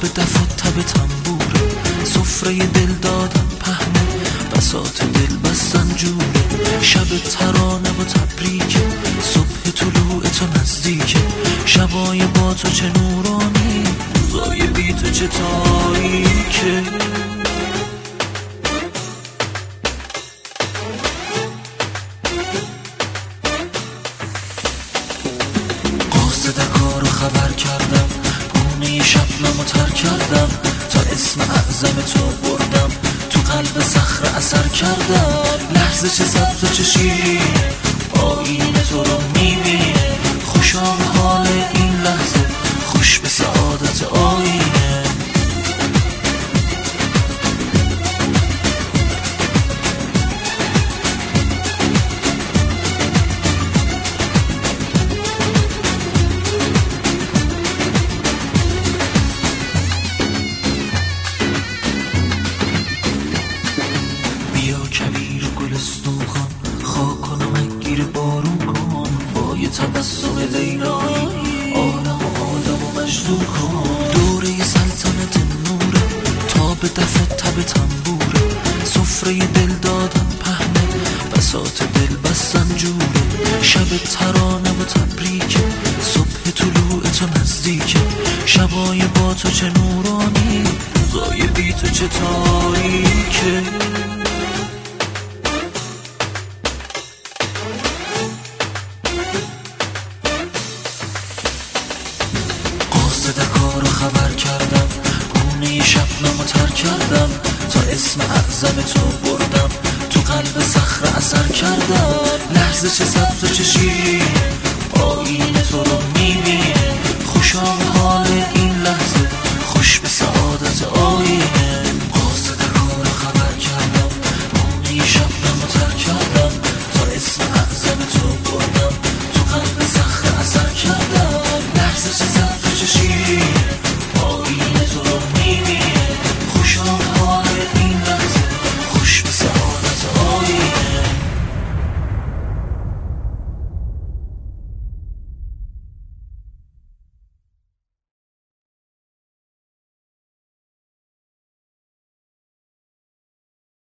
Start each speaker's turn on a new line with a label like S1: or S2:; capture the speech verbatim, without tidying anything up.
S1: دف و تب تنبوره، سفره دل دادن پهنه، بساط دل بستن جوره. شب ترانه و تبریکه، صبح طلوع تو نزدیکه. شبای با تو چه نورانی، روزای بی تو چه تاریکه. قاصد کارو خبر کردم، گونه شبنمو تر کردم، تا اسم اعظم تو بردم، تو قلب صخره اثر کردم. لحظه چه سبز و چه شیرین، آینه تو رو میبینه. خوشا به حال این لحظه، خوش به سعادت آینه. بیا کویر گلستون کن، خاک کنم گیر بارون کن. با یه تبسم لیلایی، آدم و آدم و مجنون کن. دوره سلطنت نوره، تا به دف و تب تنبوره. سفره دل دادن پهنه، بساط دل بستن جوره. شب ترانه و تبریکه، صبح طلوع تو نزدیکه. شبای با تو چه نورانی، روزای بی تو چه تاریکه. قاصد کارو خبر کردم، گونه شبنمو تر کردم، تا اسم اعظم تو بردم، تو قلب صخره اثر کردم. لحظه چه سبز و چه شیرین، آینه تو رو میبینه.